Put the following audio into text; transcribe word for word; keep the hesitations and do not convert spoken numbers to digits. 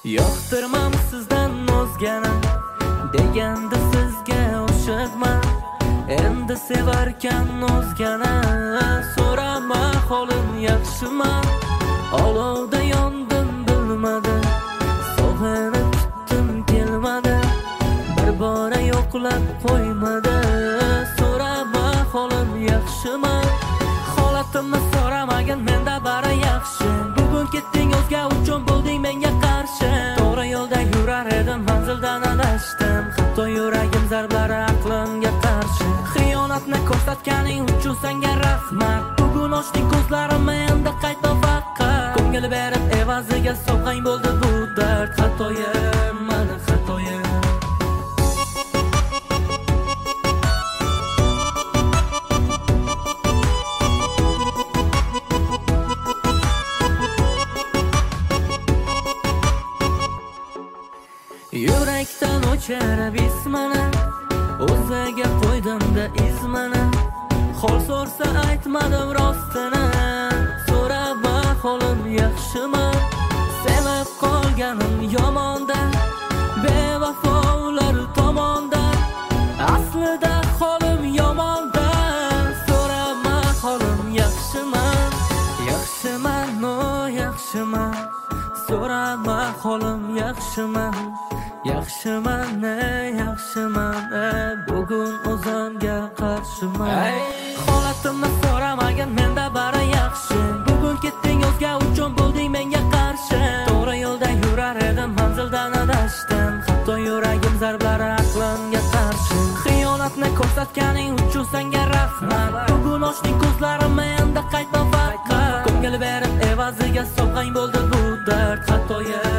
Yoqtirmam sizdan o'zgani deganda sizga oshiqman. Endi sevarkan o'zgani so'rama holim yaxshimi? Olovda yondim bilmadim, sog'inib kutdim kelmadi, bir bora yo'qlab qo'ymadi. So'rama holim yaxshimi? Holatimni so'ramagan menda bari yaxshi. Bugun ketding o'zga uchun bo'lding menga qarshi. To'g'ri yo'lda yurar edim, manzildan adashdim. Hatto yuragim zarblari aqlimga qarshi. Xiyonatni ko'rsatganing uchun senga rahmat. Bugun ochding ko'zlarimni, endi qayta faqat ko'ngil berib evaziga sovg'ang bo'ldi bu dard. Xatoyim, mani xatoyim. Yurakdan o'chirib ismini, o'ziga qo'ydimda izmini. Hol so'rsa aytmadim rostini, so'rama holim yaxshimi? Sevib qolganim yomonda, bevafo ular tomonda. Aslida holim yomonda, so'rama holim yaxshimi? Yaxshiman, no yaxshiman, so'rama holim yaxshimi? Yaxshiman, ne yaxshiman, bugun o'zimga qarshiman. Holatimni so'ramagan menda bari yaxshi. Bugun ketding o'zga uchun bo'lding menga qarshi. To'g'ri yo'lda yurar edim, manzildan adashdim. Hatto yuragim zarblari aqlimga qarshi. Xiyonatni ko'rsatganing uchun senga rahmat. Bugun ochding ko'zlarimni, endi qaytma faqat ko'ngil berib evaziga sovg'ang bo'ldi bu dard. Xatoyim